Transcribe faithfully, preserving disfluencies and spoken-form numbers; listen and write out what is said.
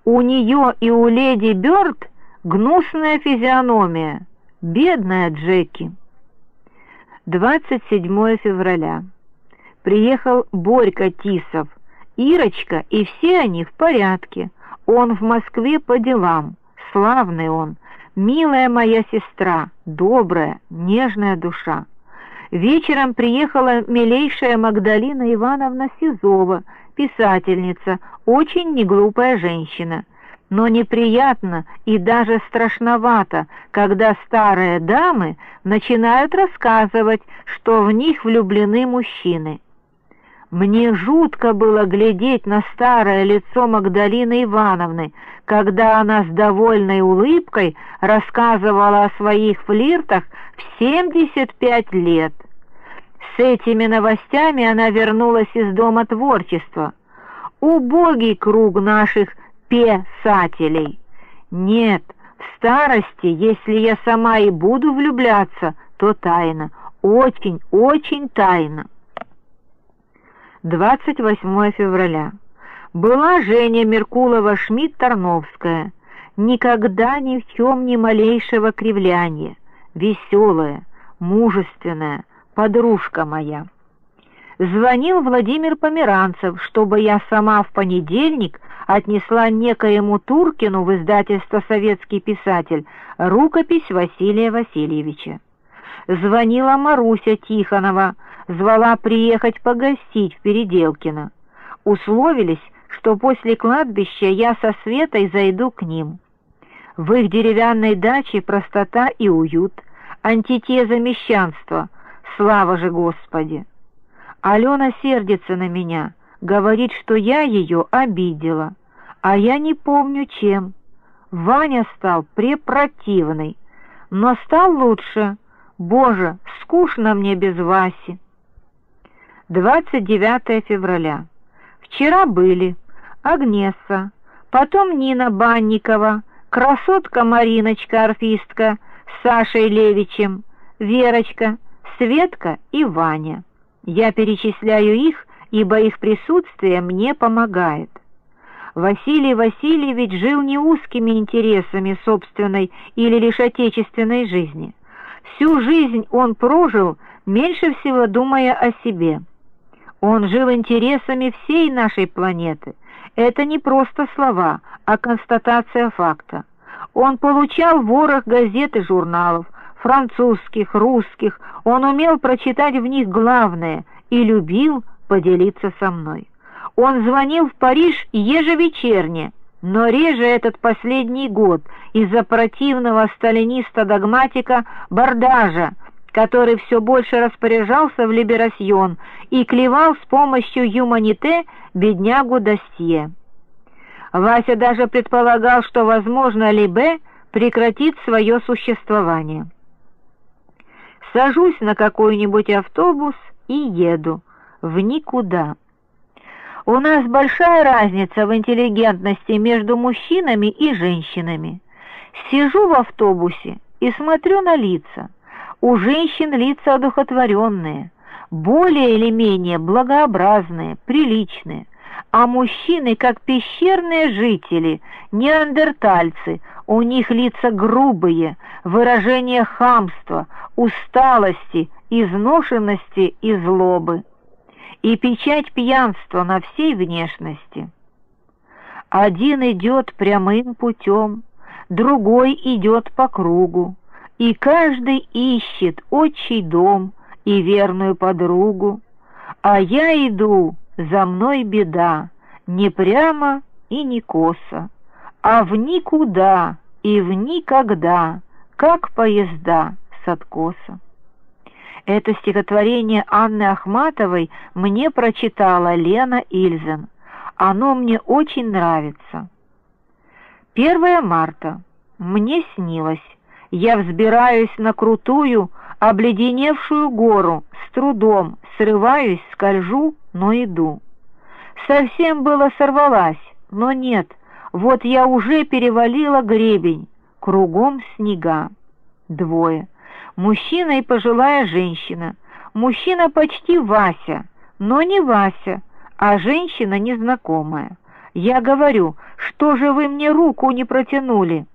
У нее и у леди Бёрд гнусная физиономия. Бедная Джеки. двадцать седьмое февраля. Приехал Борька Тисов, Ирочка, и все они в порядке. Он в Москве по делам. Славный он, милая моя сестра, добрая, нежная душа. Вечером приехала милейшая Магдалина Ивановна Сизова, писательница, очень неглупая женщина. Но неприятно и даже страшновато, когда старые дамы начинают рассказывать, что в них влюблены мужчины. Мне жутко было глядеть на старое лицо Магдалины Ивановны, когда она с довольной улыбкой рассказывала о своих флиртах в семьдесят пять лет. С этими новостями она вернулась из Дома творчества. Убогий круг наших писателей. Нет, в старости, если я сама и буду влюбляться, то тайно, очень, очень тайно. двадцать восьмое февраля. Была Женя Меркулова-Шмидт-Тарновская, никогда ни в чем ни малейшего кривляния, веселая, мужественная, подружка моя. Звонил Владимир Померанцев, чтобы я сама в понедельник отнесла некоему Туркину в издательство «Советский писатель» рукопись Василия Васильевича. Звонила Маруся Тихонова, звала приехать погостить в Переделкино. Условились, что после кладбища я со Светой зайду к ним. В их деревянной даче простота и уют, антитеза мещанства, слава же Господи. Алена сердится на меня, говорит, что я ее обидела, а я не помню чем. Ваня стал препротивный, но стал лучше. Боже, скучно мне без Васи. двадцать девятое февраля. Вчера были Агнеса, потом Нина Банникова, красотка Мариночка, арфистка, с Сашей Левичем, Верочка, Светка и Ваня. Я перечисляю их, ибо их присутствие мне помогает. Василий Васильевич жил не узкими интересами собственной или лишь отечественной жизни. Всю жизнь он прожил, меньше всего думая о себе. Он жил интересами всей нашей планеты. Это не просто слова, а констатация факта. Он получал ворох газет и журналов, французских, русских, он умел прочитать в них главное и любил поделиться со мной. Он звонил в Париж ежевечерне, но реже этот последний год из-за противного сталиниста-догматика Бардажа, который все больше распоряжался в Либерасьон и клевал с помощью юманите беднягу Дастье. Вася даже предполагал, что, возможно, Либе прекратит свое существование. Сажусь на какой-нибудь автобус и еду в никуда. У нас большая разница в интеллигентности между мужчинами и женщинами. Сижу в автобусе и смотрю на лица. У женщин лица одухотворенные, более или менее благообразные, приличные, а мужчины, как пещерные жители, неандертальцы, у них лица грубые, выражение хамства, усталости, изношенности и злобы, и печать пьянства на всей внешности. Один идет прямым путем, другой идет по кругу, и каждый ищет отчий дом и верную подругу, а я иду, за мной беда, не прямо и не косо, а в никуда и в никогда, как поезда с откоса. Это стихотворение Анны Ахматовой мне прочитала Лена Ильзен. Оно мне очень нравится. первое марта. Мне снилось. Я взбираюсь на крутую, обледеневшую гору, с трудом срываюсь, скольжу, но иду. Совсем было сорвалась, но нет, вот я уже перевалила гребень, кругом снега. Двое. Мужчина и пожилая женщина. Мужчина почти Вася, но не Вася, а женщина незнакомая. Я говорю, что же вы мне руку не протянули?»